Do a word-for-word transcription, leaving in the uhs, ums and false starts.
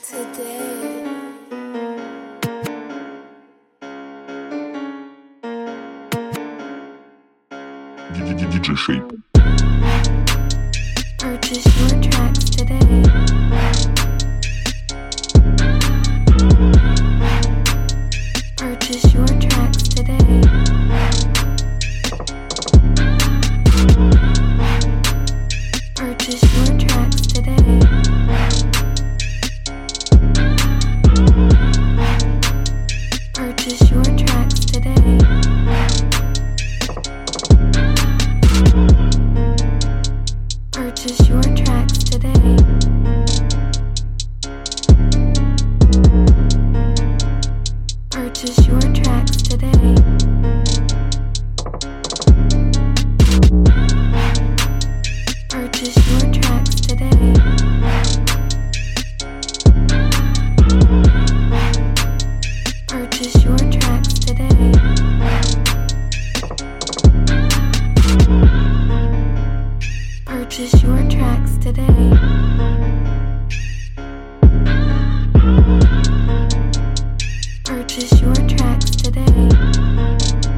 today. D J Shape. Purchase your tracks today. Purchase your tracks today. Purchase your tracks today. Purchase your tracks today. Purchase your tracks today. Purchase your tracks today. Purchase your tracks today. Purchase your tracks today. Purchase your tracks today. Purchase your tracks today.